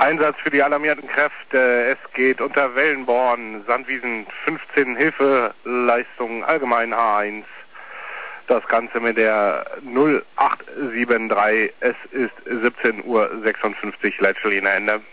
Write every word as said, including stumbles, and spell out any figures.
Einsatz für die alarmierten Kräfte. Es geht unter Wellenborn, Sandwiesen fünfzehn Hilfeleistungen allgemein H eins. Das Ganze mit der null acht sieben drei. Es ist siebzehn Uhr sechsundfünfzig, Leitstelle Ende.